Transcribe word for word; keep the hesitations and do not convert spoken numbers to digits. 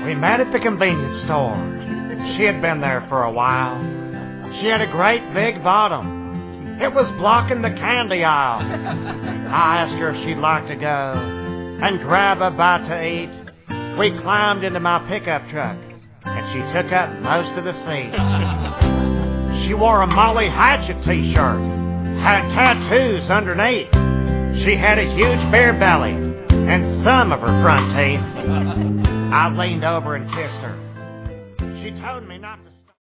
We met at the convenience store. She had been there for a while. She had a great big bottom. It was blocking the candy aisle. I asked her if she'd like to go and grab a bite to eat. We climbed into my pickup truck, and she took up most of the seat. She wore a Molly Hatchet t-shirt, had tattoos underneath. She had a huge beer belly and some of her front teeth. I leaned over and kissed her. She told me not